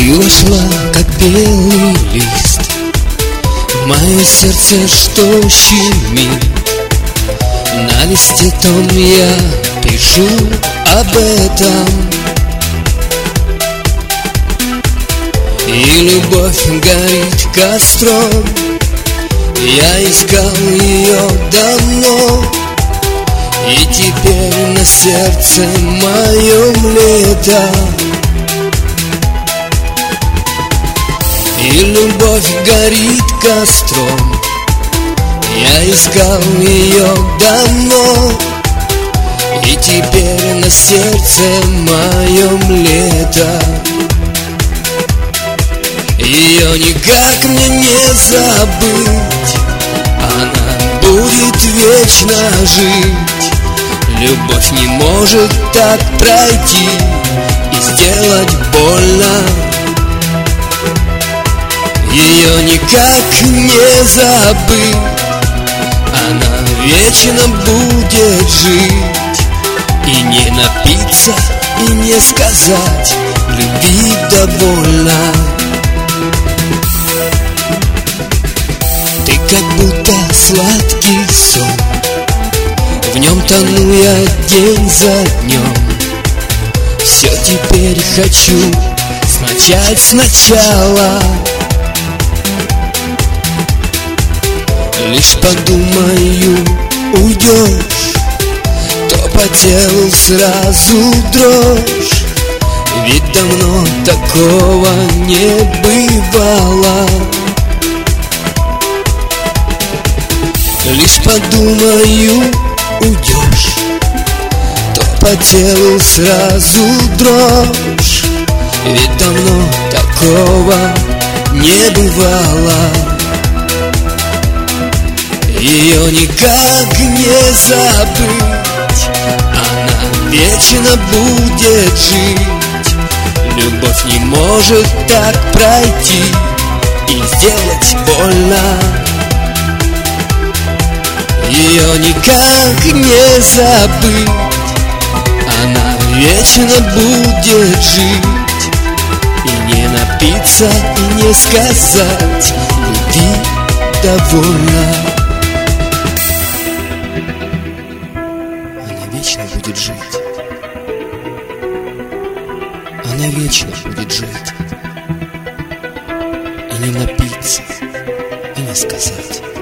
Ты вошла, как белый лист, в мое сердце, что щемит. На листе том я пишу об этом, и любовь горит костром. Я искал ее давно, и теперь на сердце моем лето. И любовь горит костром. Я искал ее давно, и теперь на сердце моем лето. Ее никак мне не забыть, она будет вечно жить. Любовь не может так пройти и сделать больно. Ее никак не забыть, она вечно будет жить. И не напиться, и не сказать любви довольно. Ты как будто сладкий сон, в нем тону я день за днем. Все теперь хочу начать сначала. Лишь подумаю, уйдешь, то по телу сразу дрожь. Ведь давно такого не бывало. Лишь подумаю, уйдешь, то по телу сразу дрожь. Ведь давно такого не бывало. Ее никак не забыть, она вечно будет жить. Любовь не может так пройти и сделать больно. Ее никак не забыть, она вечно будет жить. И не напиться, и не сказать любви довольно. Она вечно будет жить. Она вечно будет жить. И не напиться, и не сказать